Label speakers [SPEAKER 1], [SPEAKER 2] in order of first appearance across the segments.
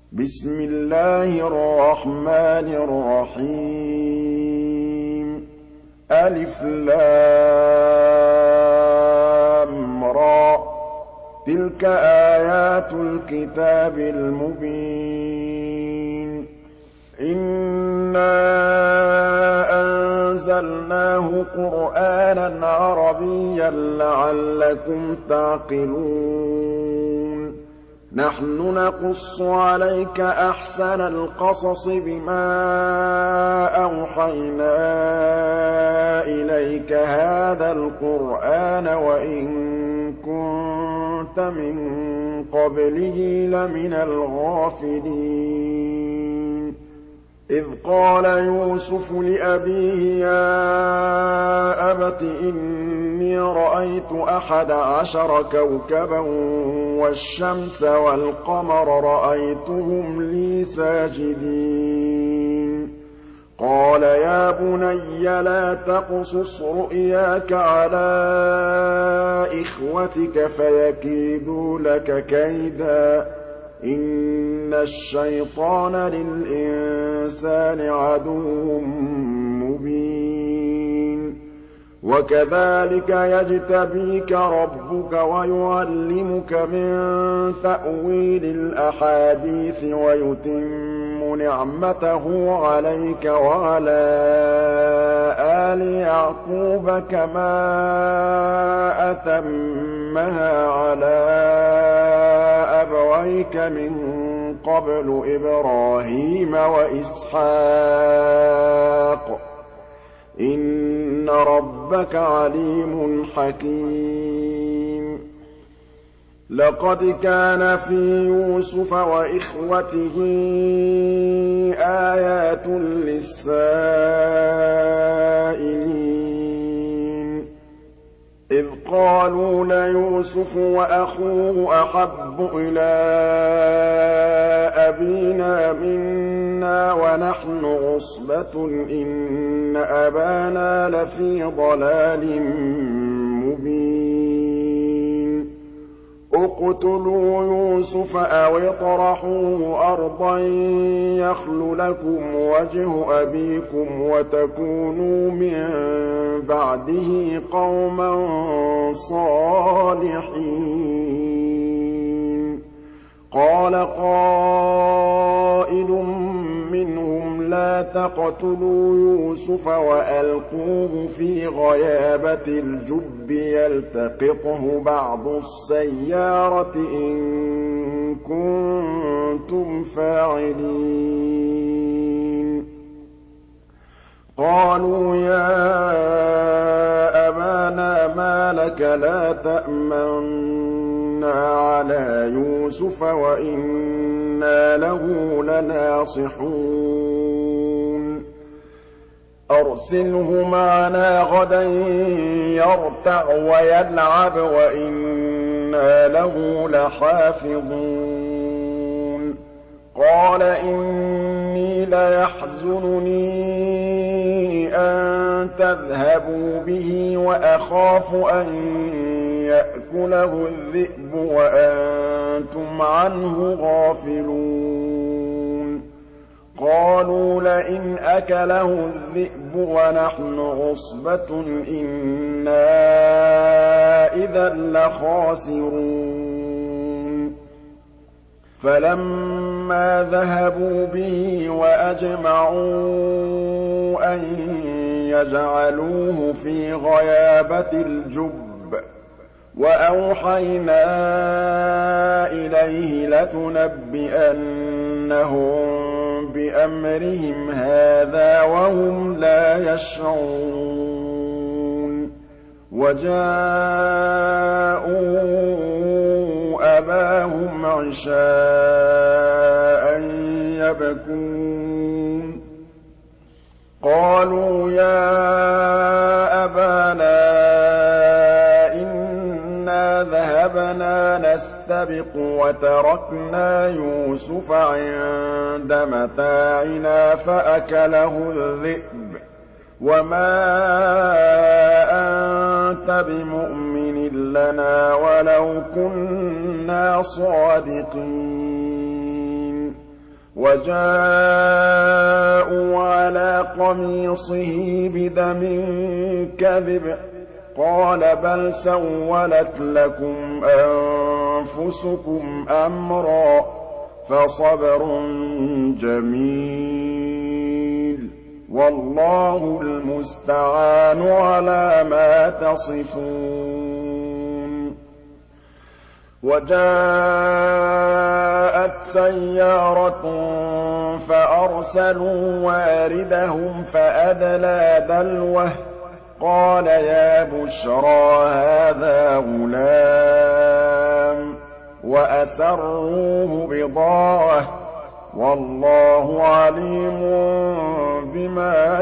[SPEAKER 1] بسم الله الرحمن الرحيم ألف لام را تلك آيات الكتاب المبين إنا أنزلناه قرآنا عربيا لعلكم تعقلون نحن نقص عليك أحسن القصص بما أوحينا إليك هذا القرآن وإن كنت من قبله لمن الغافلين إذ قال يوسف لأبيه يا أبت إني رأيت 11 كوكبا والشمس والقمر رأيتهم لي ساجدين قال يا بني لا تقصص رؤياك على إخوتك فيكيدوا لك كيدا إن الشيطان للإنسان عدو مبين وكذلك يجتبيك ربك ويعلمك من تأويل الأحاديث ويتم نعمته عليك وعلى آل يعقوب كما أتمها على أبويك من قبل إبراهيم وإسحاق إن ربك عليم حكيم لقد كان في يوسف وإخوته آيات للسائلين إذ قالوا ليوسف وأخوه أحب إلى أبينا منا ونحن عصبة إن أبانا لفي ضلال مبين اقتلوا يوسف أو اطرحوه أرضا يخل لكم وجه أبيكم وتكونوا من بعده قوما صالحين قال قائل منهم لا تقتلوا يوسف وألقوه في غيابة الجب يلتقطه بعض السيارة إن كنتم فاعلين قالوا يا أبانا ما لك لا تأمنا على يوسف وإنا له لناصحون أرسله معنا غدا يرتع ويلعب وإنا له لحافظون قال إني ليحزنني أن تذهبوا به وأخاف أن يأكله الذئب وأنتم عنه غافلون قالوا لئن أكله الذئب ونحن عصبة إنا إذا لخاسرون فلما ذهبوا به وأجمعوا أن يجعلوه في غيابة الجب وأوحينا إليه لتنبئنهم بأمرهم هذا وهم لا يشعرون وجاءوا أباهم عشاء يبكون قالوا يا أبانا إنا ذهبنا نستبق وتركنا يوسف عند متاعنا فأكله الذئب وما أنت بمؤمن لنا ولو كنا صادقين وَجَاءُوا عَلَىٰ قَمِيصِهِ بِدَمٍ كَذِبٍ ۚ قَالَ بَلْ سَوَّلَتْ لَكُمْ أَنفُسُكُمْ أَمْرًا ۖ فَصَبْرٌ جَمِيلٌ ۖ وَاللَّهُ الْمُسْتَعَانُ عَلَىٰ مَا تَصِفُونَ وَجَاءَتْ سَيَّارَةٌ فَأَرْسَلُوا وَارِدَهُمْ فَأَدْلَىٰ دَلْوَهُ ۖ قَالَ يَا بُشْرَىٰ هَٰذَا غُلَامٌ ۚ وَأَسَرُّوهُ بِضَاعَةً ۚ وَاللَّهُ عَلِيمٌ بِمَا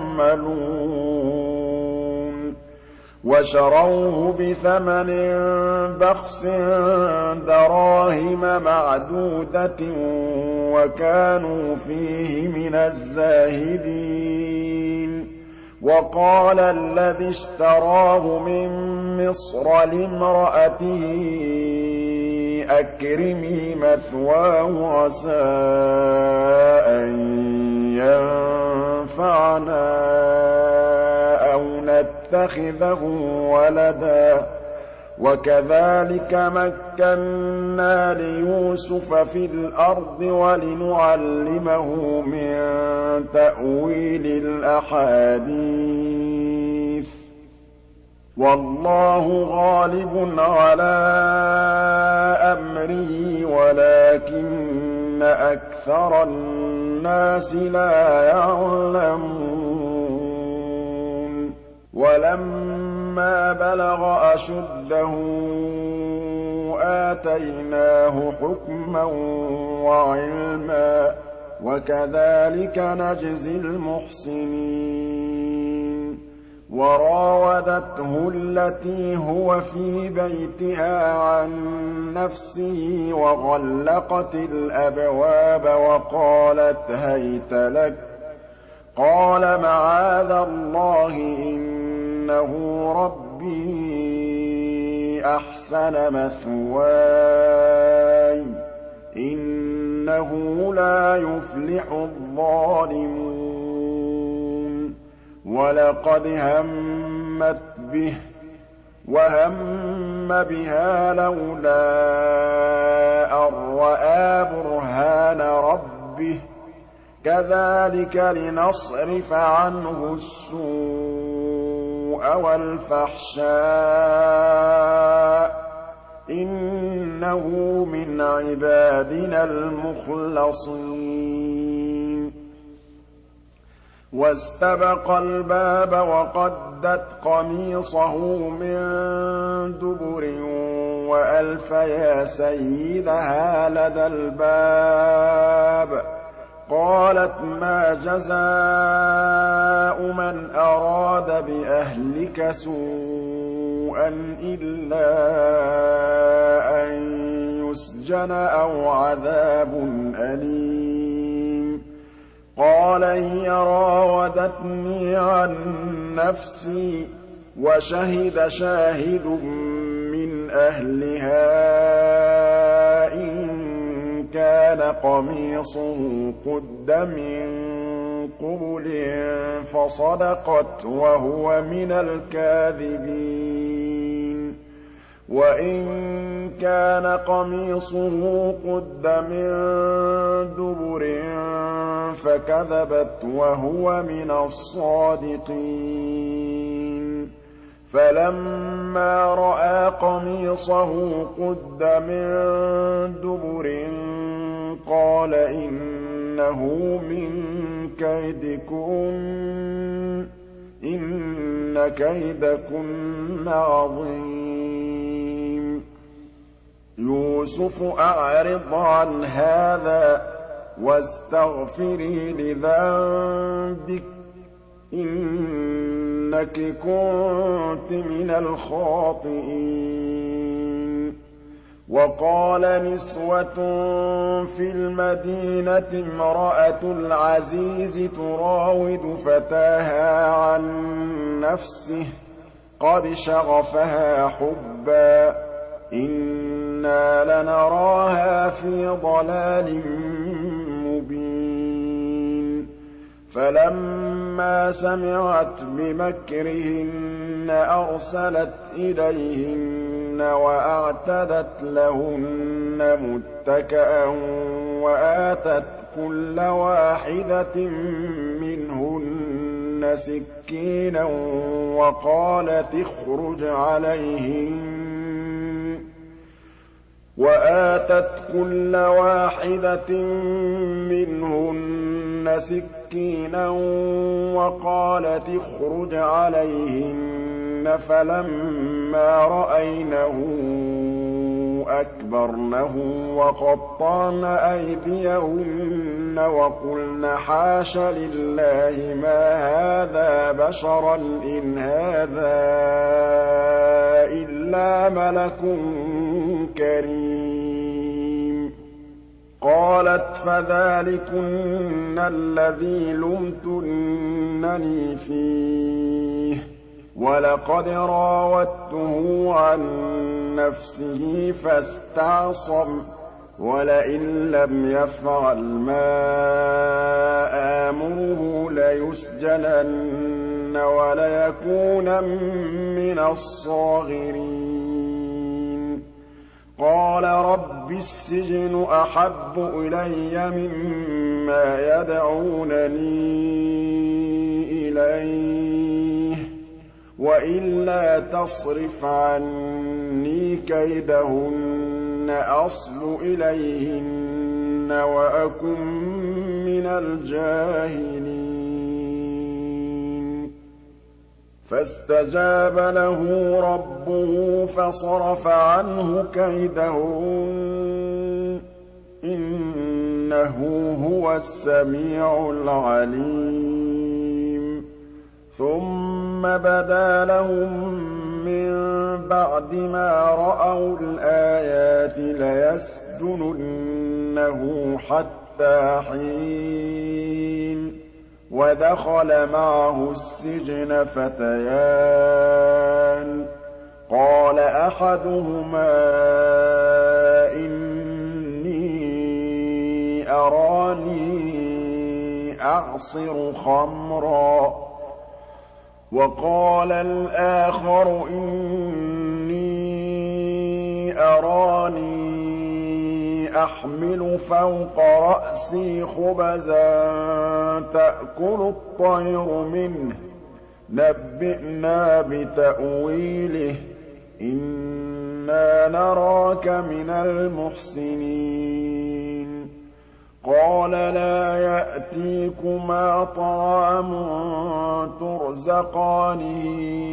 [SPEAKER 1] يَعْمَلُونَ وَشَرَوْهُ بِثَمَنٍ بَخْسٍ دَرَاهِمَ مَعْدُودَةٍ وَكَانُوا فِيهِ مِنَ الزَّاهِدِينَ وَقَالَ الَّذِي اشْتَرَاهُ مِن مِّصْرَ لِامْرَأَتِهِ أَكْرِمِي مَثْوَاهُ عَسَىٰ أَن يَنفَعَنَا أَوْ نَتَّخِذَهُ وَلَدًا ۚ وَكَذَٰلِكَ مَكَّنَّا لِيُوسُفَ فِي الْأَرْضِ وَلِنُعَلِّمَهُ مِن تَأْوِيلِ الْأَحَادِيثِ ۚ وَاللَّهُ غَالِبٌ عَلَىٰ أَمْرِهِ وَلَٰكِنَّ أَكْثَرَ النَّاسِ لَا يَعْلَمُونَ وَلَمَّا بَلَغَ أَشُدَّهُ آتَيْنَاهُ حُكْمًا وَعِلْمًا ۚ وَكَذَٰلِكَ نَجْزِي الْمُحْسِنِينَ وَرَاوَدَتْهُ الَّتِي هُوَ فِي بَيْتِهَا عَن نَّفْسِهِ وَغَلَّقَتِ الْأَبْوَابَ وَقَالَتْ هَيْتَ لَكَ ۚ قَالَ مَعَاذَ اللَّهِ ۖ إِنَّهُ رَبِّي أَحْسَنَ مَثْوَايَ ۖ إِنَّهُ لَا يُفْلِحُ الظَّالِمُونَ وَلَقَدْ هَمَّتْ بِهِ وَهَمَّ بِهَا لَوْلَا أَن رَّأَىٰ بُرْهَانَ رَبِّهِ ۚ كَذَٰلِكَ لِنَصْرِفَ عَنْهُ السُّوءَ وَالْفَحْشَاءَ ۚ إِنَّهُ مِنْ عِبَادِنَا الْمُخْلَصِينَ وَاسْتَبَقَ الْبَابَ وَقَدَّتْ قَمِيصَهُ مِن دُبُرٍ وَأَلْفَ يَا سَيِّدَهَا لَدَى الْبَابِ ۚ قَالَتْ مَا جَزَاءُ مَنْ أَرَادَ بِأَهْلِكَ سُوءًا إِلَّا أَن يُسْجَنَ أَوْ عَذَابٌ أَلِيمٌ قَالَ هِيَ رَاوَدَتْنِي عَن نَّفْسِي ۚ وَشَهِدَ شَاهِدٌ مِّنْ أَهْلِهَا إِن كَانَ قَمِيصُهُ قُدَّ مِن قُبُلٍ فَصَدَقَتْ وَهُوَ مِنَ الْكَاذِبِينَ وَإِن كَانَ قَمِيصُهُ قُدَّ مِن دُبُرٍ فَكَذَبَتْ وَهُوَ مِنَ الصَّادِقِينَ فَلَمَّا رَأَىٰ قَمِيصَهُ قُدَّ مِن دُبُرٍ قَالَ إِنَّهُ مِن كَيْدِكُنَّ ۖ إِنَّ كَيْدَكُنَّ عَظِيمٌ يُوسُفُ أَعْرِضْ عَنْ هَٰذَا وَاسْتَغْفِرِي لِذَنبِكِ ۖ إِنَّكِ كُنتِ مِنَ الْخَاطِئِينَ وَقَالَ نِسْوَةٌ فِي الْمَدِينَةِ امْرَأَتُ الْعَزِيزِ تُرَاوِدُ فَتَاهَا عَن نَّفْسِهِ ۖ قَدْ شَغَفَهَا حُبًّا ۖ إِنَّا لَنَرَاهَا فِي ضَلَالٍ مُّبِينٍ فَلَمَّا سَمِعَتْ بِمَكْرِهِنَّ أَرْسَلَتْ إِلَيْهِنَّ وَأَعْتَدَتْ لَهُنَّ مُتَّكَأً وَآتَتْ كُلَّ وَاحِدَةٍ مِّنْهُنَّ سِكِّينًا وَقَالَتِ اخْرُجْ عَلَيْهِنَّ فَلَمَّا رَأَيْنَهُ أَكْبَرْنَهُ وَقَطَّعْنَ أَيْدِيَهُنَّ وَقُلْنَ حَاشَ لِلَّهِ مَا هَٰذَا بَشَرًا إِنْ هَٰذَا إِلَّا مَلَكٌ كَرِيمٌ قَالَتْ فَذَٰلِكُنَّ الَّذِي لُمْتُنَّنِي فِيهِ ۖ وَلَقَدْ رَاوَدتُّهُ عَن نَّفْسِهِ فَاسْتَعْصَمَ ۖ وَلَئِن لَّمْ يَفْعَلْ مَا آمُرُهُ لَيُسْجَنَنَّ وَلَيَكُونًا مِّنَ الصَّاغِرِينَ قَالَ رَبِّ السِّجْنُ أَحَبُّ إِلَيَّ مِمَّا يَدْعُونَنِي إِلَيْهِ ۖ وَإِلَّا تَصْرِفْ عَنِّي كَيْدَهُنَّ أَصْبُ إِلَيْهِنَّ وَأَكُن مِّنَ الْجَاهِلِينَ فَاسْتَجَابَ لَهُ رَبُّهُ فَصَرَفَ عَنْهُ كَيْدَهُنَّ ۚ إِنَّهُ هُوَ السَّمِيعُ الْعَلِيمُ ثُمَّ بَدَا لَهُم مِّن بَعْدِ مَا رَأَوُا الْآيَاتِ لَيَسْجُنُنَّهُ حَتَّىٰ حِينٍ وَدَخَلَ مَعَهُ السِّجْنَ فَتَيَانِ ۖ قَالَ أَحَدُهُمَا إِنِّي أَرَانِي أَعْصِرُ خَمْرًا ۖ وَقَالَ الْآخَرُ إِنِّي أَرَانِي أَحْمِلُ فَوْقَ رَأْسِي خُبْزًا تَأْكُلُ الطَّيْرُ مِنْهُ ۖ نَبِّئْنَا بِتَأْوِيلِهِ ۖ إِنَّا نَرَاكَ مِنَ الْمُحْسِنِينَ قَالَ لَا يَأْتِيكُمَا طَعَامٌ تُرْزَقَانِهِ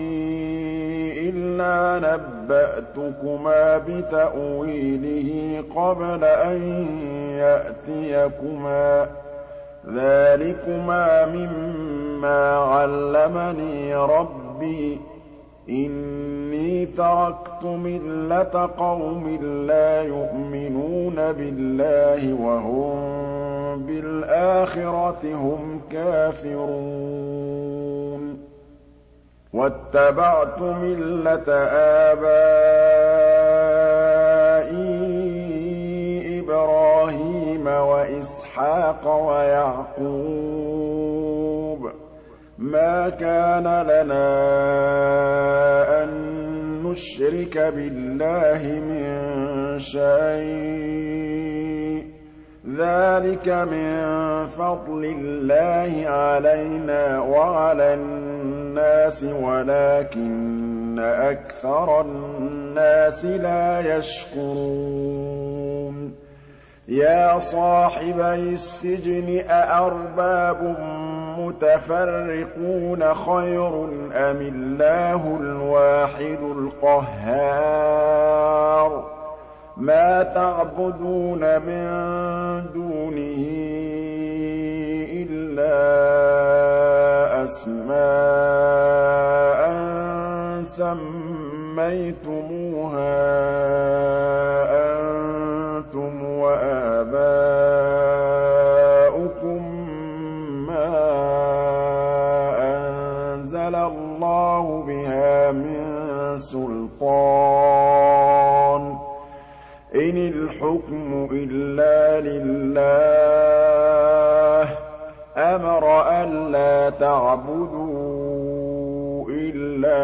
[SPEAKER 1] إِلَّا نَبَّأْتُكُمَا بِتَأْوِيلِهِ قَبْلَ أَن يَأْتِيَكُمَا ۚ ذَٰلِكُمَا مِمَّا عَلَّمَنِي رَبِّي ۚ إِنِّي تَرَكْتُ مِلَّةَ قَوْمٍ لَّا يُؤْمِنُونَ بِاللَّهِ وَهُم بِالْآخِرَةِ هُمْ كَافِرُونَ وَاتَّبَعْتُ مِلَّةَ آبَائِي إِبْرَاهِيمَ وَإِسْحَاقَ وَيَعْقُوبَ ۚ مَا كَانَ لَنَا أَن نُّشْرِكَ بِاللَّهِ مِن شَيْءٍ ۚ ذَٰلِكَ مِن فَضْلِ اللَّهِ عَلَيْنَا وَعَلَى النَّاسِ وَلَٰكِنَّ أَكْثَرَ النَّاسِ لَا يَشْكُرُونَ يَا صَاحِبَيِ السِّجْنِ أَأَرْبَابٌ مُّتَفَرِّقُونَ خَيْرٌ أَمِ اللَّهُ الْوَاحِدُ الْقَهَّارُ مَا تَعْبُدُونَ مِن دُونِهِ إِلَّا أَسْمَاءً سَمَّيْتُمُوهَا أَنتُمْ وَآبَاؤُكُم مَّا أَنزَلَ اللَّهُ بِهَا مِن سُلْطَانٍ ۚ إِنِ الْحُكْمُ إِلَّا لِلَّهِ ۖ أَمَرَ أَلَّا تَعْبُدُوا إِلَّا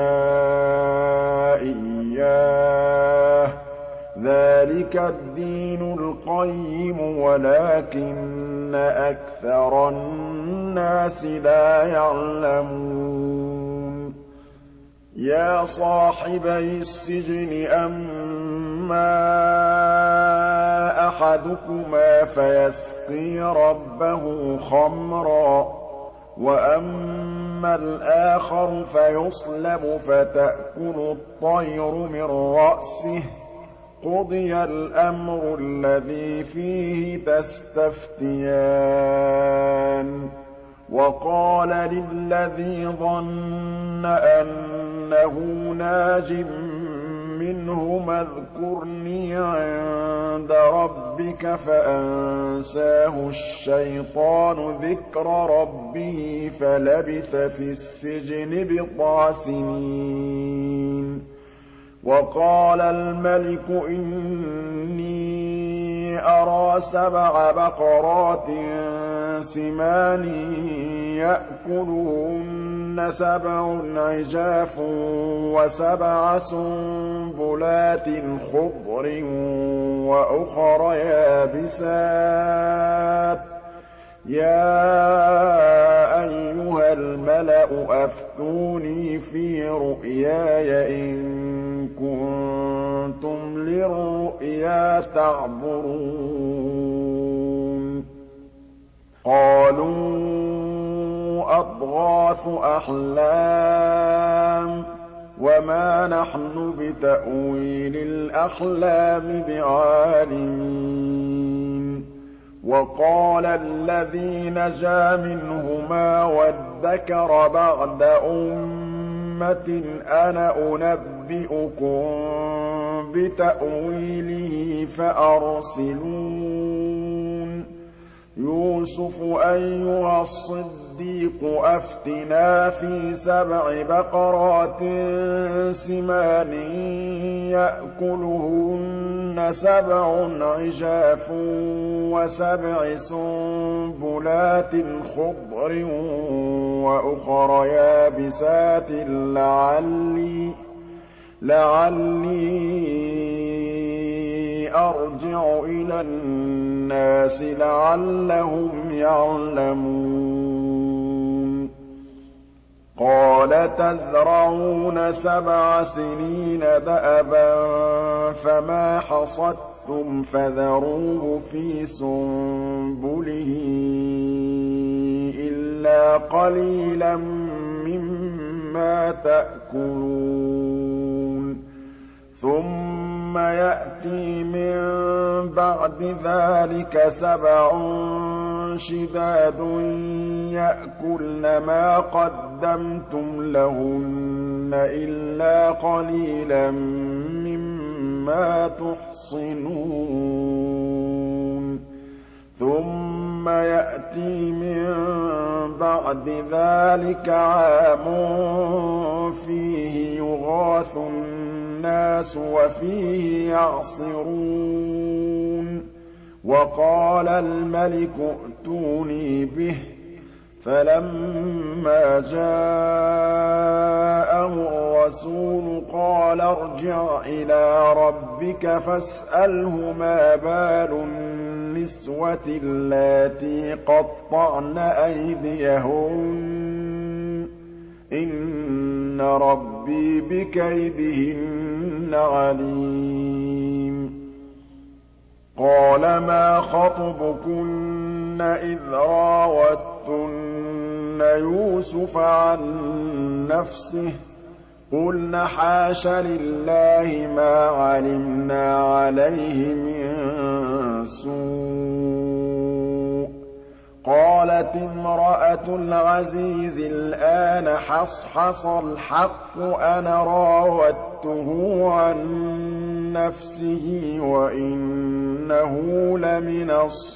[SPEAKER 1] إِيَّاهُ ۚ ذَٰلِكَ الدِّينُ الْقَيِّمُ وَلَٰكِنَّ أَكْثَرَ النَّاسِ لَا يَعْلَمُونَ يَا صَاحِبَيِ السِّجْنِ أَمَّا أَحَدُكُمَا فَيَسْقِي رَبَّهُ خَمْرًا وَأَمَّا الْآخَرُ فَيُصْلَبُ فَتَأْكُلُ الطَّيْرُ مِن رَّأْسِهِ ۚ قُضِيَ الْأَمْرُ الَّذِي فِيهِ تَسْتَفْتِيَانِ وَقَالَ لِلَّذِي ظَنَّ أَنَّهُ نَاجٍ مِّنْهُمَا اذْكُرْنِي عِندَ رَبِّكَ فَأَنسَاهُ الشَّيْطَانُ ذِكْرَ رَبِّهِ فَلَبِثَ فِي السِّجْنِ بِضْعَ سِنِينَ وَقَالَ الملك إِنِّي أَرَىٰ 7 بَقَرَاتٍ سِمَانٍ يَأْكُلُهُنَّ 7 عِجَافٌ و7 سُنبُلَاتٍ خُضْرٍ وَأُخَرَ يَابِسَاتٍ ۖ يَا أَيُّهَا الْمَلَأُ أَفْتُونِي فِي رُؤْيَايَ إِن كُنتُمْ لِلرُّؤْيَا تَعْبُرُونَ قَالُوا أَضْغَاثُ أَحْلَامٍ وَمَا نَحْنُ بِتَأْوِيلِ الْأَحْلَامِ بِعَالِمِينَ وَقَالَ الَّذِي نَجَا مِنْهُمَا وَادَّكَرَ بَعْدَ أُمَّةٍ أَنَا أُنَبِّئُكُم بِتَأْوِيلِهِ فَأَرْسِلُونِ يُوسُفُ أَيُّهَا الصِّدِّيقُ أَفْتِنَا فِي 7 بَقَرَاتٍ سِمَانٍ يَأْكُلُهُنَّ 7 عِجَافٌ و7 سُنبُلَاتٍ خُضْرٍ وَأُخَرَ يَابِسَاتٍ لَعَلِّي أَرْجِعُ إِلَى النَّاسِ لَعَلَّهُمْ يَعْلَمُونَ قَالَ تَزْرَعُونَ 7 سِنِينَ دَأَبًا فَمَا حَصَدتُّمْ فَذَرُوهُ فِي سُنبُلِهِ إِلَّا قَلِيلًا مِّمَّا تَأْكُلُونَ ثُمَّ يَأْتِي مِن بَعْدِ ذَٰلِكَ 7 شِدَادٌ يَأْكُلْنَ مَا قَدَّمْتُمْ لَهُنَّ إِلَّا قَلِيلًا مِّمَّا تُحْصِنُونَ ثُمَّ يَأْتِي مِن بَعْدِ ذَٰلِكَ عَامٌ فِيهِ يُغَاثُ النَّاسُ وَفِيهِ يَعْصِرُونَ وَقَالَ الملك ائْتُونِي بِهِ ۖ فَلَمَّا جَاءَهُ الرَّسُولُ قَالَ ارْجِعْ إِلَىٰ رَبِّكَ فَاسْأَلْهُ مَا بَالُ النِّسْوَةِ اللَّاتِي قَطَّعْنَ أَيْدِيَهُنَّ ۚ إِنَّ رَبِّي بِكَيْدِهِنَّ عَلِيمٌ قَالَ مَا خَطْبُكُنَّ إِذْ رَاوَدتُّنَّ يُوسُفَ عَن نَّفْسِهِ ۚ قُلْنَ حَاشَ لِلَّهِ مَا عَلِمْنَا عَلَيْهِ مِن سُوءٍ ۚ قَالَتِ امْرَأَتُ الْعَزِيزِ الْآنَ حَصْحَصَ الْحَقُّ أَنَا رَاوَدتُّهُ عَن نَّفْسِهِ وَإِنَّهُ لَمِنَ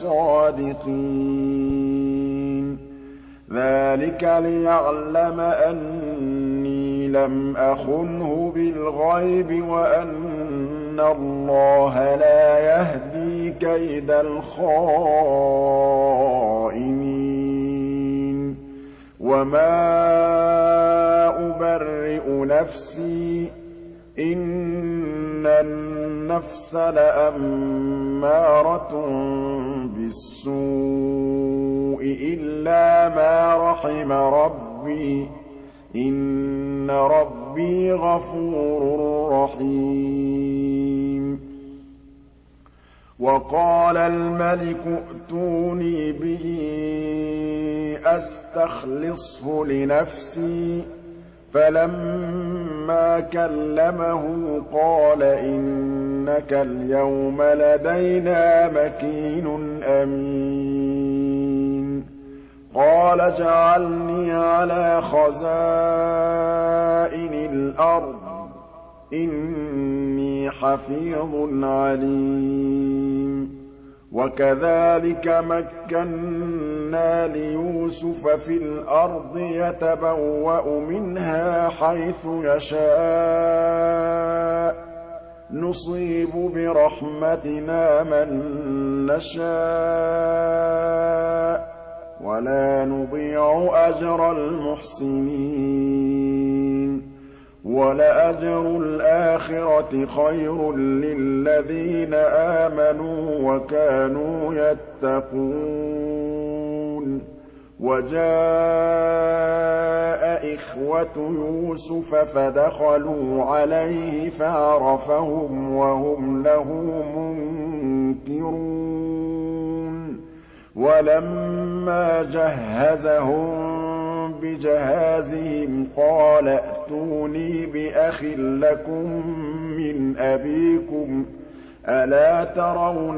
[SPEAKER 1] الصَّادِقِينَ ذَٰلِكَ لِيَعْلَمَ أَنِّي لَمْ أَخُنْهُ بِالْغَيْبِ وَأَنَّ اللَّهَ لَا يَهْدِي كَيْدَ الْخَائِنِينَ وَمَا أُبَرِّئُ نَفْسِي ۚ إِنَّ النَّفْسَ لَأَمَّارَةٌ بِالسُّوءِ إِلَّا مَا رَحِمَ رَبِّي ۚ إِنَّ رَبِّي غَفُورٌ رَّحِيمٌ وَقَالَ الْمَلِكُ ائْتُونِي بِهِ أَسْتَخْلِصْهُ لِنَفْسِي ۖ فَلَمَّا كَلَّمَهُ قَالَ إِنَّكَ الْيَوْمَ لَدَيْنَا مَكِينٌ أَمِينٌ قَالَ اجْعَلْنِي عَلَىٰ خَزَائِنِ الْأَرْضِ ۖ إِنِّي حَفِيظٌ عَلِيمٌ وَكَذَٰلِكَ مَكَّنَّا لِيُوسُفَ فِي الْأَرْضِ يَتَبَوَّأُ مِنْهَا حَيْثُ يَشَاءُ ۚ نُصِيبُ بِرَحْمَتِنَا مَن نَّشَاءُ ۖ وَلَا نُضِيعُ أَجْرَ الْمُحْسِنِينَ وَلَأَجْرُ الْآخِرَةِ خَيْرٌ لِّلَّذِينَ آمَنُوا وَكَانُوا يَتَّقُونَ وَجَاءَ إِخْوَةُ يُوسُفَ فَدَخَلُوا عَلَيْهِ فَعَرَفَهُمْ وَهُمْ لَهُ مُنكِرُونَ وَلَمَّا جَهَّزَهُم بِجَهَازِهِمْ قَالَ ائْتُونِي بِأَخٍ لَّكُم مِّنْ أَبِيكُمْ ۚ أَلَا تَرَوْنَ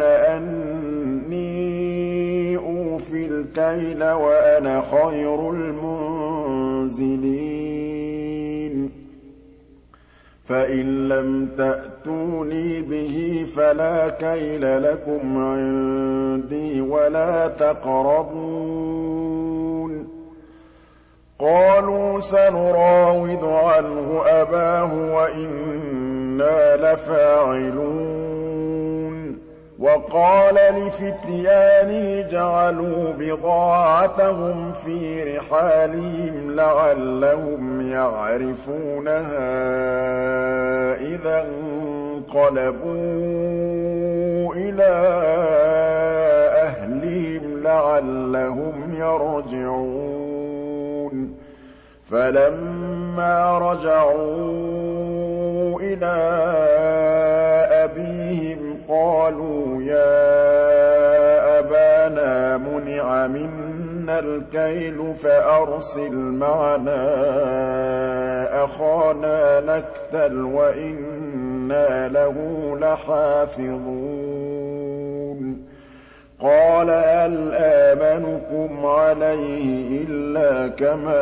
[SPEAKER 1] أَنِّي أُوفِي الْكَيْلَ وَأَنَا خَيْرُ الْمُنزِلِينَ فَإِن لَّمْ تَأْتُونِي بِهِ فَلَا كَيْلَ لَكُمْ عِندِي وَلَا تَقْرَبُونِ قَالُوا سَنُرَاوِدُ عَنْهُ أَبَاهُ وَإِنَّا لَفَاعِلُونَ وَقَالَ لِفِتْيَانِهِ اجْعَلُوا بِضَاعَتَهُمْ فِي رِحَالِهِمْ لَعَلَّهُمْ يَعْرِفُونَهَا إِذَا انقَلَبُوا إِلَىٰ أَهْلِهِمْ لَعَلَّهُمْ يَرْجِعُونَ فَلَمَّا رَجَعُوا إِلَىٰ أَبِيهِمْ قَالُوا يَا أَبَانَا مُنِعَ مِنَّا الْكَيْلُ فَأَرْسِلْ مَعَنَا أَخَانَا نَكْتَلْ وَإِنَّا لَهُ لَحَافِظُونَ قَالَ هَلْ آمَنُكُمْ عَلَيْهِ إِلَّا كَمَا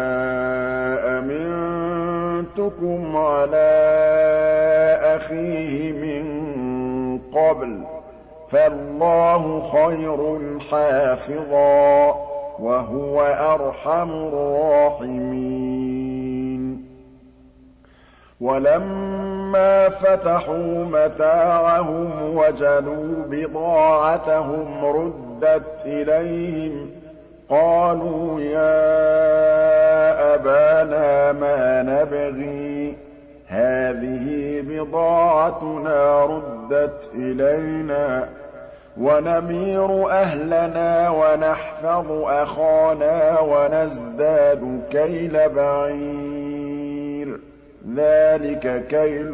[SPEAKER 1] أَمِنتُكُمْ عَلَىٰ أَخِيهِ مِن قَبْلُ ۖ فَاللَّهُ خَيْرٌ حَافِظًا ۖ وَهُوَ أَرْحَمُ الرَّاحِمِينَ وَلَمَّا فَتَحُوا مَتَاعَهُمْ وَجَدُوا بِضَاعَتَهُمْ رُدَّتْ إِلَيْهِمْ ۖ قَالُوا يَا أَبَانَا مَا نَبْغِي ۖ هَٰذِهِ بِضَاعَتُنَا رُدَّتْ إِلَيْنَا ۖ وَنَمِيرُ أَهْلَنَا وَنَحْفَظُ أَخَانَا وَنَزْدَادُ كَيْلَ بَعِيرٍ ۖ ذَٰلِكَ كَيْلٌ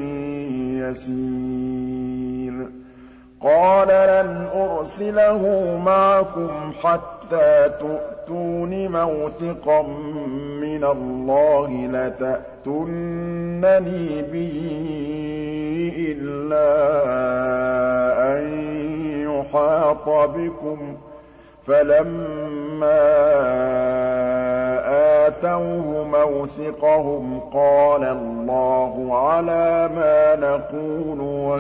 [SPEAKER 1] يَسِيرٌ قَالَ لَنْ أُرْسِلَهُ مَعَكُمْ حَتَّىٰ تُؤْتُونِ مَوْثِقًا مِّنَ اللَّهِ لَتَأْتُنَّنِي بِهِ إِلَّا أَن يُحَاطَ بِكُمْ ۖ فَلَمَّا آتَوْهُ مَوْثِقَهُمْ قَالَ اللَّهُ عَلَىٰ مَا نَقُولُ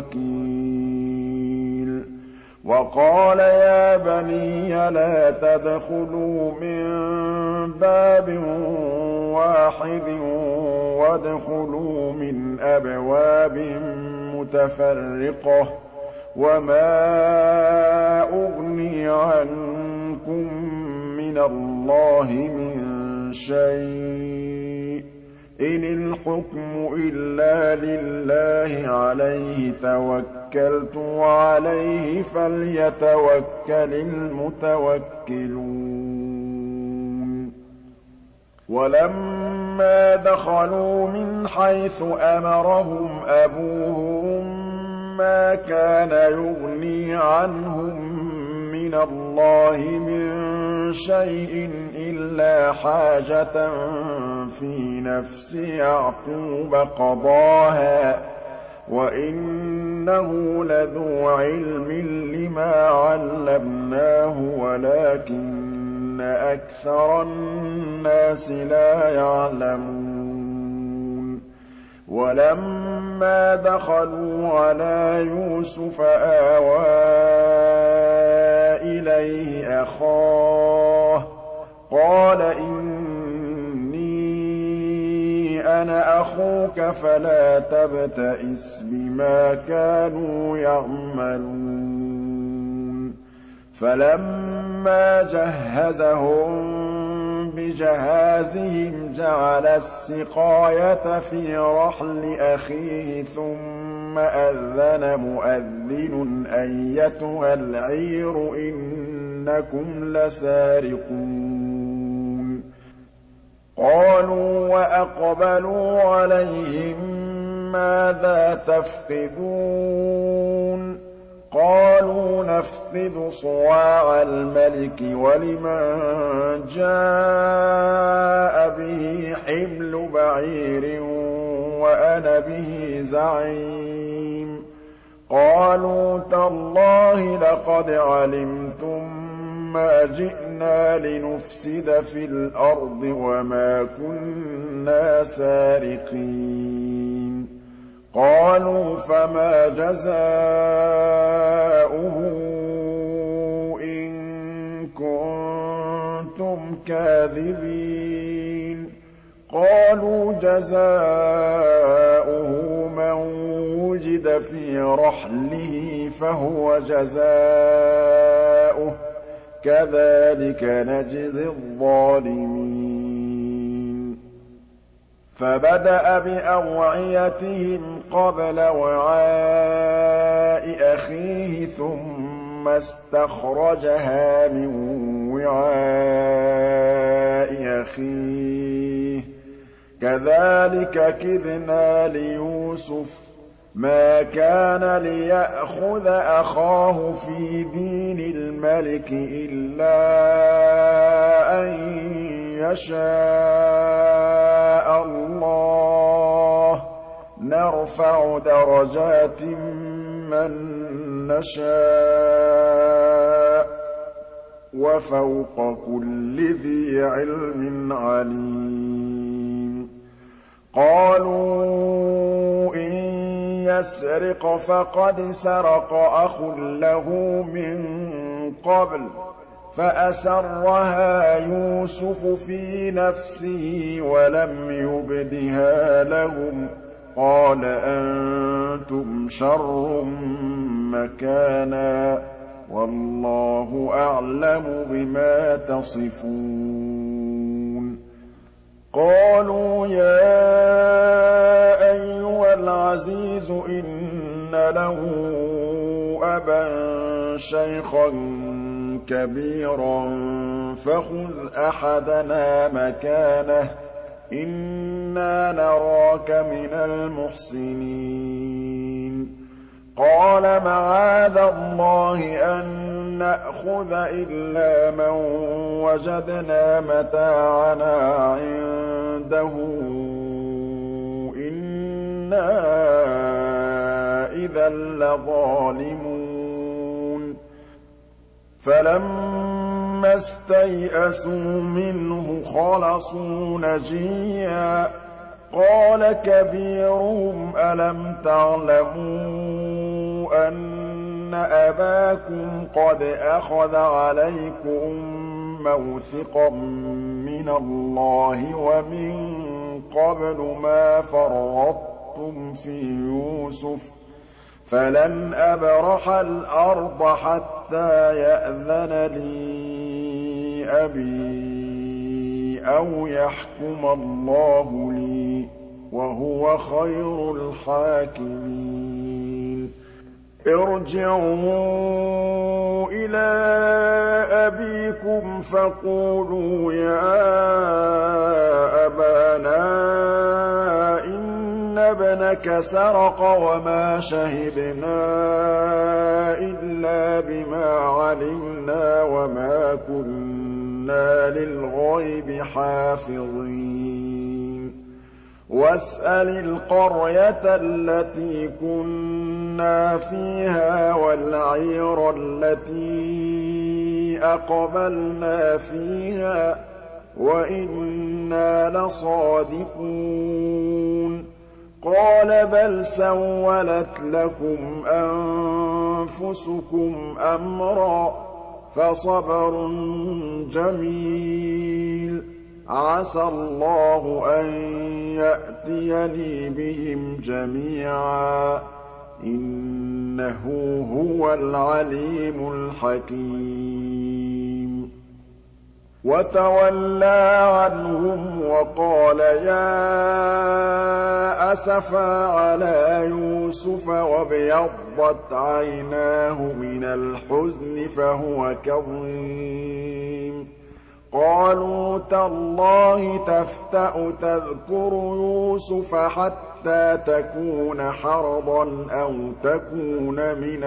[SPEAKER 1] وَكِيلٌ وَقَالَ يَا بَنِيَّ لَا تَدْخُلُوا مِن بَابٍ وَاحِدٍ وَادْخُلُوا مِنْ أَبْوَابٍ مُّتَفَرِّقَةٍ ۖ وَمَا أُغْنِي عَنكُم مِّنَ اللَّهِ مِن شَيْءٍ ۚ إِنِ الْحُكْمُ إِلَّا لِلَّهِ عَلَيْهِ تَوَكَّلْتُ وَعَلَيْهِ فَلْيَتَوَكَّلِ الْمُتَوَكِّلُونَ وَلَمَّا دَخَلُوا مِنْ حَيْثُ أَمَرَهُمْ أَبُوهُم مَّا كَانَ يُغْنِي عَنْهُم مِّنَ اللَّهِ مِن شَيْءٍ إِلَّا حَاجَةً فِي نَفْسِ يَعْقُوبَ قَضَاهَا ۚ وَإِنَّهُ لَذُو عِلْمٍ لِّمَا عَلَّمْنَاهُ وَلَٰكِنَّ أَكْثَرَ النَّاسِ لَا يَعْلَمُونَ وَلَمَّا دَخَلُوا عَلَىٰ يُوسُفَ آوَىٰ إِلَيْهِ أَخَاهُ ۖ قَالَ إِنِّي أَنَا أَخُوكَ فَلَا تَبْتَئِسْ بِمَا كَانُوا يَعْمَلُونَ فَلَمَّا جَهَّزَهُم بِجَهَازِهِمْ جَعَلَ السِّقَايَةَ فِي رَحْلِ أَخِيهِ ثُمَّ أَذَّنَ مُؤَذِّنٌ أَيَّتُهَا الْعِيرُ إِنَّكُمْ لَسَارِقُونَ قَالُوا وَأَقْبَلُوا عَلَيْهِم مَّاذَا تَفْقِدُونَ قَالُوا نَفْقِدُ صُوَاعَ الْمَلِكِ وَلِمَن جَاءَ بِهِ حِمْلُ بَعِيرٍ وَأَنَا بِهِ زَعِيمٌ قَالُوا تَاللَّهِ لَقَدْ عَلِمْتُم مَّا جِئْنَا لِنُفْسِدَ فِي الْأَرْضِ وَمَا كُنَّا سَارِقِينَ قَالُوا فَمَا جَزَاؤُهُ إِن كُنتُمْ كَاذِبِينَ قَالُوا جَزَاؤُهُ مَن وُجِدَ فِي رَحْلِهِ فَهُوَ جَزَاؤُهُ ۚ كَذَٰلِكَ نَجْزِي الظَّالِمِينَ فَبَدَأَ بِأَوْعِيَتِهِمْ قَبْلَ وِعَاءِ أَخِيهِ ثُمَّ اسْتَخْرَجَهَا مِن وِعَاءِ أَخِيهِ ۚ كَذَٰلِكَ كِدْنَا لِيُوسُفَ ۖ مَا كَانَ لِيَأْخُذَ أَخَاهُ فِي دِينِ الْمَلِكِ إِلَّا أَن يَشَاءَ اللَّهُ ۚ نَرْفَعُ دَرَجَاتٍ مَّن نَّشَاءُ ۗ وَفَوْقَ كُلِّ ذِي عِلْمٍ عَلِيمٌ قَالُوا إِن يَسْرِقْ فَقَدْ سَرَقَ أَخٌ لَّهُ مِن قَبْلُ فَأَسَرَّهَا يُوسُفُ فِي نَفْسِهِ وَلَمْ يُبْدِهَا لَهُمْ ۚ قَالَ أَنتُمْ شَرٌّ مَّكَانًا ۖ وَاللَّهُ أَعْلَمُ بِمَا تَصِفُونَ قَالُوا يَا أَيُّهَا الْعَزِيزُ إِنَّ لَهُ أَبًا شَيْخًا كَبِيرًا فَخُذْ أَحَدَنَا مَكَانَهُ إِنَّا نَرَاكَ مِنَ الْمُحْسِنِينَ قَالَ مَعَاذَ اللَّهِ أَن نَّأْخُذَ إِلَّا مَن وَجَدْنَا مَتَاعَنَا عِندَهُ إِنَّا إِذًا لَّظَالِمُونَ فَلَمَّا اسْتَيْأَسُوا مِنْهُ خَلَصُوا نَجِيًّا قَالَ كَبِيرُهُمْ أَلَمْ تَعْلَمُوا أَنَّ أَبَاكُمْ قَدْ أَخَذَ عَلَيْكُم مَّوْثِقًا مِّنَ اللَّهِ وَمِن قَبْلُ مَا فَرَّطتُمْ فِي يُوسُفَ ۖ فَلَنْ أَبْرَحَ الْأَرْضَ حَتَّىٰ يَأْذَنَ لِي أَبِي أَوْ يَحْكُمَ اللَّهُ لِي ۖ وَهُوَ خَيْرُ الْحَاكِمِينَ ارْجِعُوا إِلَىٰ أَبِيكُمْ فَقُولُوا يَا أَبَانَا إِنَّ ابْنَكَ سَرَقَ وَمَا شَهِدْنَا إِلَّا بِمَا عَلِمْنَا وَمَا كُنَّا لِلْغَيْبِ حَافِظِينَ وَاسْأَلِ الْقَرْيَةَ الَّتِي كُنَّا فِيهَا وَالْعِيرَ الَّتِي أَقْبَلْنَا فِيهَا ۖ وَإِنَّا لَصَادِقُونَ قَالَ بَلْ سَوَّلَتْ لَكُمْ أَنفُسُكُمْ أَمْرًا ۖ فَصَبْرٌ جَمِيلٌ ۖ عَسَى اللَّهُ أَن يَأْتِيَنِي بِهِمْ جَمِيعًا ۚ إِنَّهُ هُوَ الْعَلِيمُ الْحَكِيمُ وَتَوَلَّىٰ عَنْهُمْ وَقَالَ يَا أَسَفَىٰ عَلَىٰ يُوسُفَ وَابْيَضَّتْ عَيْنَاهُ مِنَ الْحُزْنِ فَهُوَ كَظِيمٌ قَالُوا تَاللَّهِ تَفْتَأُ تَذْكُرُ يُوسُفَ حَتَّىٰ تَكُونَ حَرَضًا أَوْ تَكُونَ مِنَ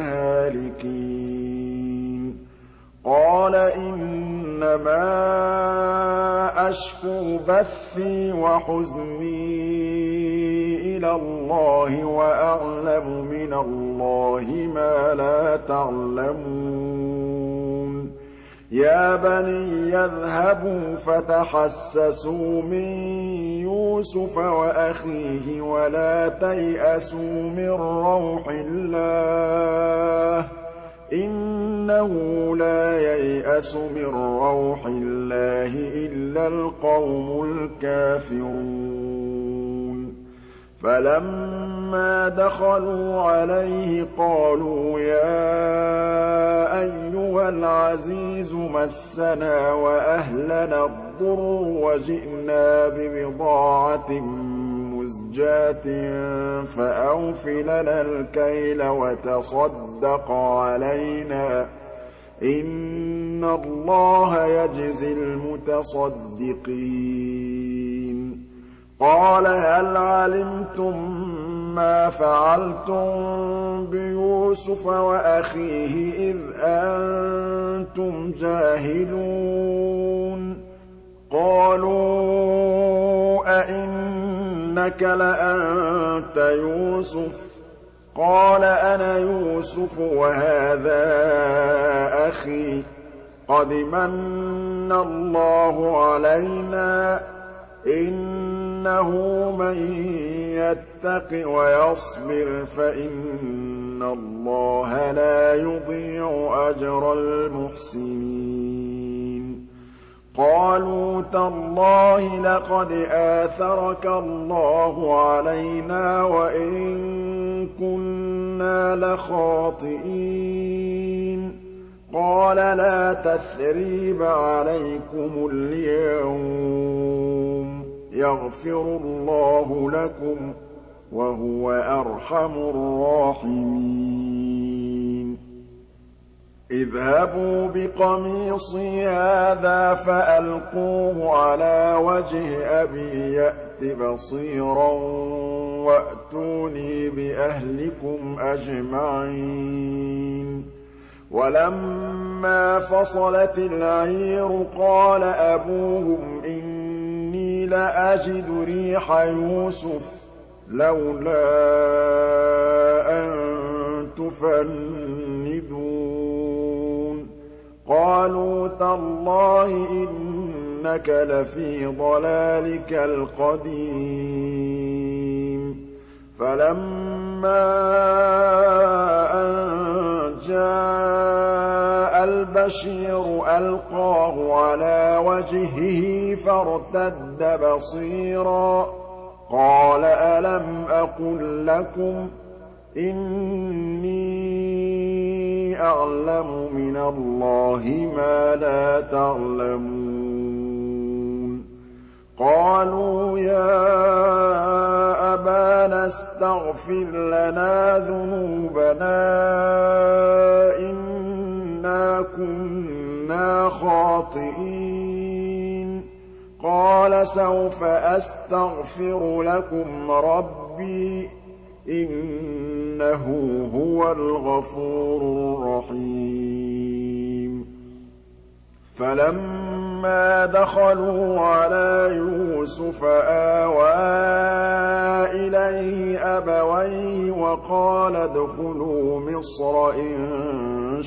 [SPEAKER 1] الْهَالِكِينَ قَالَ إِنَّمَا أَشْكُو بَثِّي وَحُزْنِي إِلَى اللَّهِ وَأَعْلَمُ مِنَ اللَّهِ مَا لَا تَعْلَمُونَ يَا بَنِيَّ اذْهَبُوا فَتَحَسَّسُوا مِن يُوسُفَ وَأَخِيهِ وَلَا تَيْأَسُوا مِن رَّوْحِ اللَّهِ ۖ إِنَّهُ لَا يَيْأَسُ مِن رَّوْحِ اللَّهِ إِلَّا الْقَوْمُ الْكَافِرُونَ فَلَمَّا دَخَلُوا عَلَيْهِ قَالُوا يَا أَيُّهَا الْعَزِيزُ مَسَّنَا وَأَهْلَنَا الضُّرُّ وَجِئْنَا بِبِضَاعَةٍ مُّزْجَاةٍ فَأَوْفِ لَنَا الْكَيْلَ وَتَصَدَّقْ عَلَيْنَا ۖ إِنَّ اللَّهَ يَجْزِي الْمُتَصَدِّقِينَ قَالَ هَلْ عَلِمْتُم مَّا فَعَلْتُم بِيُوسُفَ وَأَخِيهِ إِذْ أَنتُمْ جَاهِلُونَ قَالُوا أَإِنَّكَ لَأَنتَ يُوسُفُ ۖ قَالَ أَنَا يُوسُفُ وَهَٰذَا أَخِي ۖ قَدْ مَنَّ اللَّهُ عَلَيْنَا ۖ إِنَّهُ مَن يَتَّقِ وَيَصْبِرْ فَإِنَّ اللَّهَ لَا يُضِيعُ أَجْرَ الْمُحْسِنِينَ قَالُوا تَاللَّهِ لَقَدْ آثَرَكَ اللَّهُ عَلَيْنَا وَإِن كُنَّا لَخَاطِئِينَ قَالَ لَا تَثْرِيبَ عَلَيْكُمُ الْيَوْمَ ۖ يَغْفِرُ اللَّهُ لَكُمْ ۖ وَهُوَ أَرْحَمُ الرَّاحِمِينَ اذْهَبُوا بِقَمِيصِي هَٰذَا فَأَلْقُوهُ عَلَىٰ وَجْهِ أَبِي يَأْتِ بَصِيرًا وَأْتُونِي بِأَهْلِكُمْ أَجْمَعِينَ وَلَمَّا فَصَلَتِ الْعِيرُ قَالَ أَبُوهُمْ إِنِّي لَأَجِدُ رِيحَ يُوسُفَ ۖ لَوْلَا أَن تُفَنِّدُونِ قَالُوا تَاللَّهِ إِنَّكَ لَفِي ضَلَالِكَ الْقَدِيمِ فَلَمَّا أَن جَاءَ الْبَشِيرُ أَلْقَاهُ عَلَىٰ وَجْهِهِ فَارْتَدَّ بَصِيرًا قَالَ أَلَمْ أَقُل لَّكُمْ إِنِّي أَعْلَمُ مِنَ اللَّهِ مَا لَا تَعْلَمُونَ قَالُوا يَا أَبَانَا اسْتَغْفِرْ لَنَا ذُنُوبَنَا إِنَّا كُنَّا خَاطِئِينَ قَالَ سَوْفَ أَسْتَغْفِرُ لَكُمْ رَبِّي ۖ إِنَّهُ هُوَ الْغَفُورُ الرَّحِيمُ فَلَمَّا دَخَلُوا عَلَىٰ يُوسُفَ آوَىٰ إِلَيْهِ أَبَوَيْهِ وَقَالَ ادْخُلُوا مِصْرَ إِن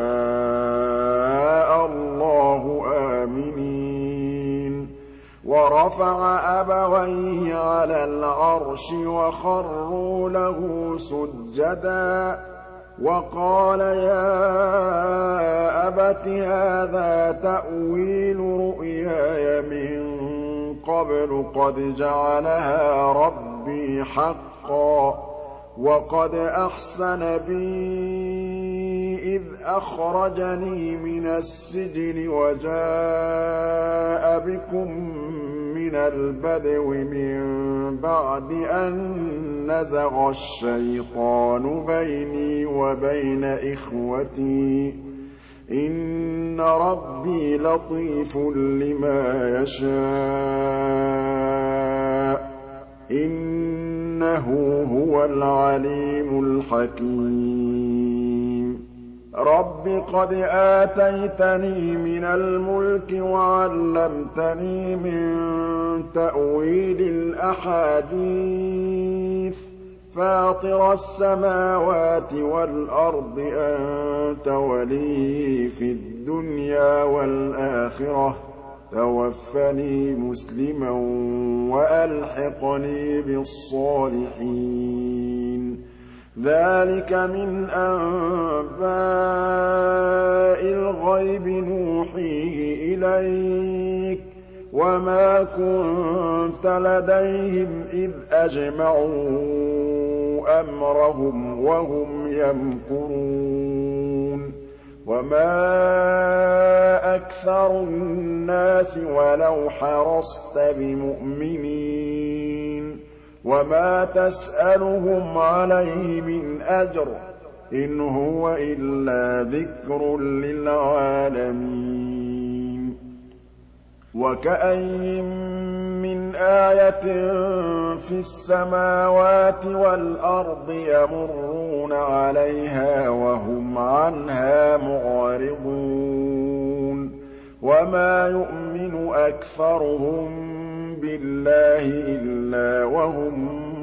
[SPEAKER 1] شَاءَ اللَّهُ آمِنِينَ وَرَفَعَ أَبَوَيْهِ عَلَى الْعَرْشِ وَخَرُّوا لَهُ سُجَّدًا وَقَالَ يَا أَبَتِ هَٰذَا تَأْوِيلُ رُؤْيَايَ مِن قَبْلُ قَدْ جَعَلَهَا رَبِّي حَقًّا ۖ وَقَدْ أَحْسَنَ بِي إِذْ أَخْرَجَنِي مِنَ السِّجْنِ وَجَاءَ بِكُم مِّنَ الْبَدْوِ مِن بَعْدِ أَن نَّزَغَ الشَّيْطَانُ بَيْنِي وَبَيْنَ إِخْوَتِي ۚ إِنَّ رَبِّي لَطِيفٌ لِّمَا يَشَاءُ ۚ إِنَّهُ هُوَ الْعَلِيمُ الْحَكِيمُ رَبِّ قَدْ آتَيْتَنِي مِنَ الْمُلْكِ وَعَلَّمْتَنِي مِن تَأْوِيلِ الْأَحَادِيثِ فَاطِرَ السَّمَاوَاتِ وَالْأَرْضِ أَنتَ وَلِيِّي فِي الدُّنْيَا وَالْآخِرَةِ ۖ تَوَفَّنِي مُسْلِمًا وَأَلْحِقْنِي بِالصَّالِحِينَ ذَٰلِكَ مِنْ أَنبَاءِ الْغَيْبِ نُوحِيهِ إِلَيْكَ ۖ وَمَا كُنتَ لَدَيْهِمْ إِذْ أَجْمَعُوا أَمْرَهُمْ وَهُمْ يَمْكُرُونَ وَمَا أَكْثَرُ النَّاسِ وَلَوْ حَرَصْتَ بِمُؤْمِنِينَ وَمَا تَسْأَلُهُمْ عَلَيْهِ مِنْ أَجْرٍ ۚ إِنْ هُوَ إِلَّا ذِكْرٌ لِّلْعَالَمِينَ وَكَأَيِّن مِّنْ آيَةٍ فِي السَّمَاوَاتِ وَالْأَرْضِ يَمُرُّونَ عَلَيْهَا وَهُمْ عَنْهَا مُعْرِضُونَ وَمَا يُؤْمِنُ أَكْثَرُهُم بِاللَّهِ إِلَّا وَهُم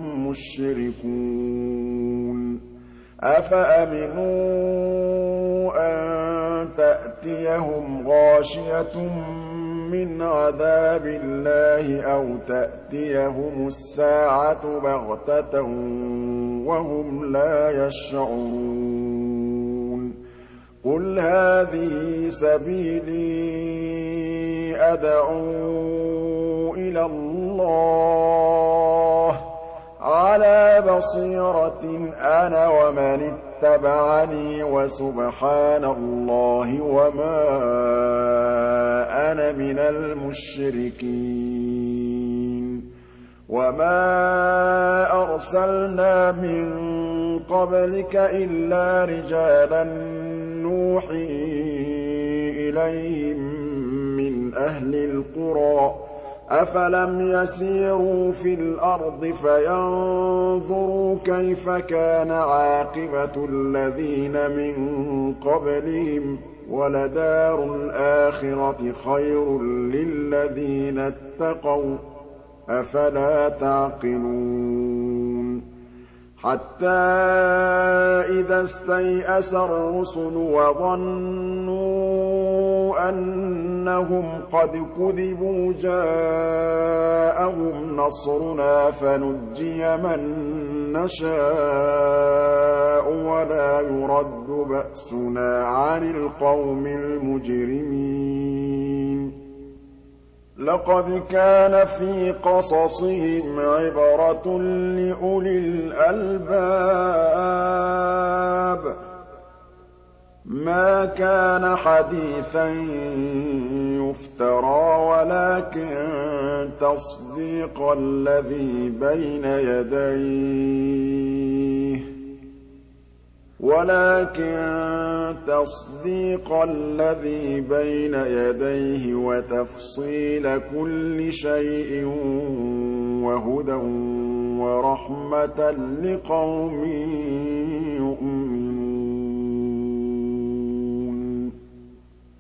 [SPEAKER 1] مُّشْرِكُونَ أَفَأَمِنُوا أَن تَأْتِيَهُمْ غَاشِيَةٌ مِّنْ عَذَابِ اللَّهِ أَوْ تَأْتِيَهُمُ السَّاعَةُ بَغْتَةً وَهُمْ لَا يَشْعُرُونَ قُلْ هَٰذِهِ سَبِيلِي أَدْعُو إِلَى اللَّهِ ۚ عَلَىٰ بَصِيرَةٍ أَنَا وَمَنِ اتَّبَعَنِي ۖ وَسُبْحَانَ اللَّهِ وَمَا أَنَا مِنَ الْمُشْرِكِينَ وَمَا أَرْسَلْنَا مِن قَبْلِكَ إِلَّا رِجَالًا نُّوحِي إِلَيْهِم مِّنْ أَهْلِ الْقُرَىٰ ۗ أَفَلَمْ يَسِيرُوا فِي الْأَرْضِ فَيَنظُرُوا كَيْفَ كَانَ عَاقِبَةُ الَّذِينَ مِن قَبْلِهِمْ ۗ وَلَدَارُ الْآخِرَةِ خَيْرٌ لِّلَّذِينَ اتَّقَوْا ۗ أَفَلَا تَعْقِلُونَ حَتَّىٰ إِذَا اسْتَيْأَسَ الرُّسُلُ وَظَنُّوا أَنَّهُمْ قَدْ كُذِبُوا جَاءَهُمْ نَصْرُنَا فَنُجِّيَ مَن نَّشَاءُ وَلَا يُرَدُّ بَأْسُنَا عَنِ الْقَوْمِ الْمُجْرِمِينَ لَقَدْ كَانَ فِي قَصَصِهِمْ عِبْرَةٌ لِّأُولِي الْأَلْبَابِ مَا كَانَ حَدِيثًا يُفْتَرَىٰ ولكن تصديق الذي بين يديه وتفصيل كل شيء وهدى ورحمة لقوم يؤمنون.